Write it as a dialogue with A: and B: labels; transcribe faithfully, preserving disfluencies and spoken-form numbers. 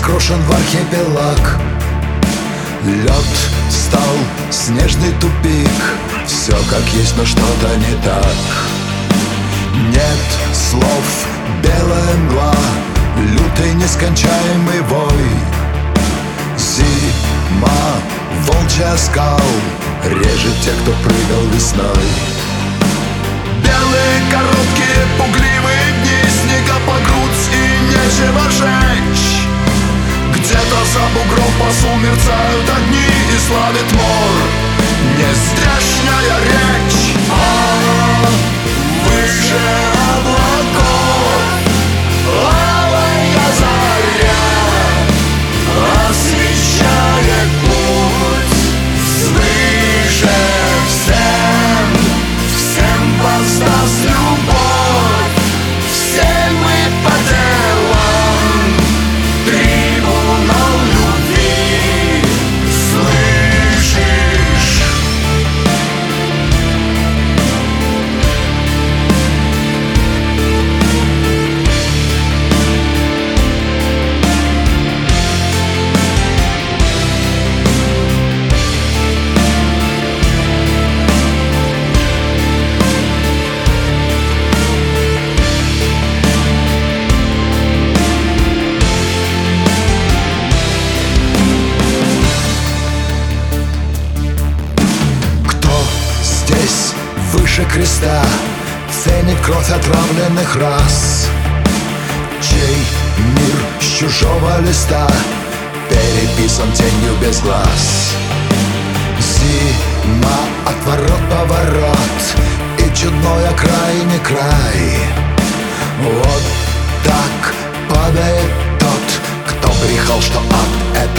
A: раскрошен в архипелаг. Лед стал снежный тупик. Все как есть, но что-то не так. Нет слов, белая мгла, лютый нескончаемый вой. Зима, волчий оскал, режет тех, кто прыгал весной. Белые короткие пугливые дни, снега по грудь и нечего жечь. Где-то за бугром посул мерцают огни и славит мор нездешняя речь. А выше облаков алая заря освещает путь. Свыше всем, всем воздаст любовь. Все мы по делам трибунал любви. Слышишь? Выше креста ценит кровь отравленных рас, чей мир с чужого листа переписан тенью без глаз. Зима, отворот-поворот и чудной окраине край. Вот так падает тот, кто брехал, что ад —